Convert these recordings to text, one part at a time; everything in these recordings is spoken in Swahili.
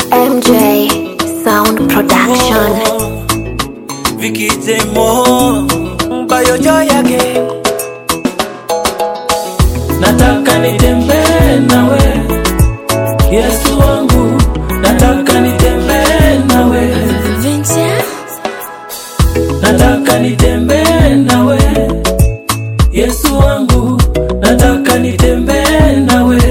MJ Sound Production. Vicky Jemo Bayojo yake. Nataka nitembee nawe Yesu wangu, nataka nitembee nawe. Nataka nitembee nawe Yesu wangu, nataka nitembee nawe.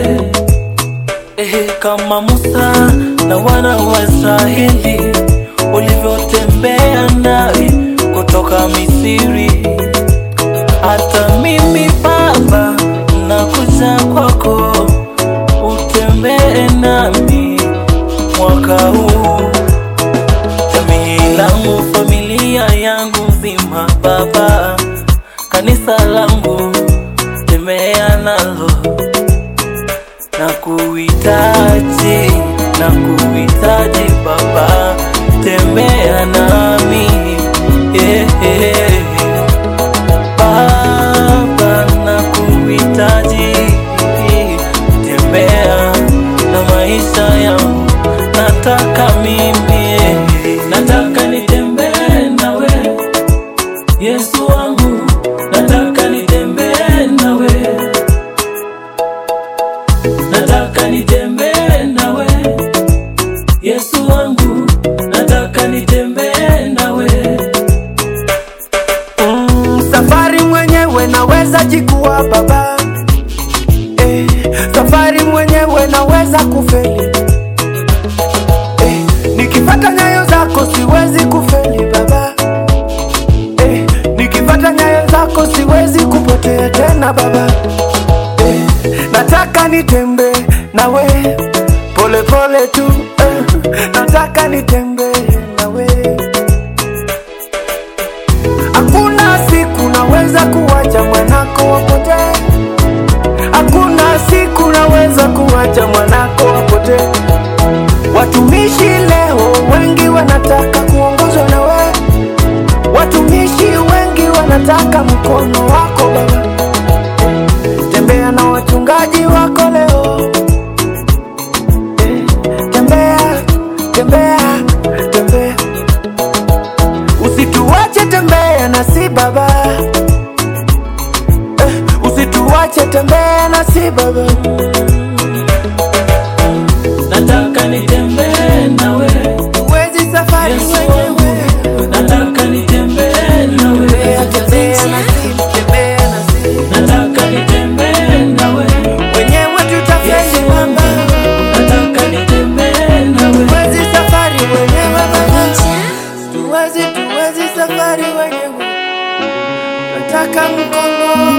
Kama Musa na wana wa Israeli ulivyotembea nawe kutoka Misri, hata mimi Baba nakuja kwako utembee nami mwaka huu. Jamii langu, familia yangu nzima Baba, kanisa langu tembea nalo. Nakuhitaji Baba, tembea nami. Baba, nakuhitaji, tembea na maisha yangu. Nataka mimi, nataka nitembee nawe Yesu wangu, nataka nitembee nawe. Nataka nitembee nawe Yesu wangu, nataka nitembee nawe. Safari mwenyewe naweza jikua Baba, safari mwenyewe naweza kufeli, nikipata nyayo zako siwezi kufeli Baba, nikipata nyayo zako siwezi kupotea tena Baba. Nataka nitembee nawe pole pole tu, nataka nitembee nawe. Hakuna siku naweza kuacha mwanako apotee, hakuna siku naweza kuacha mwanako apotee. Watumishi leo wengi wanataka kuongozwa nawe, watumishi wengi wanataka mkono wako Baba. Tembea na wachungaji wako leo, tembea, tembea, tembea. Usituache, tembea nasi Baba, usituache, tembea nasi Baba. Nataka nitembee nawe, uwezi safari mwenyewe. nataka nitembee nawe. Tembea nasi, tembea nasi. Nataka nitembee nawe, Wenyewe tutafeli Baba, nataka nitembee nawe. uwezi safari mwenyewe Baba, tuwezi safari wenyewe. Nataka mkono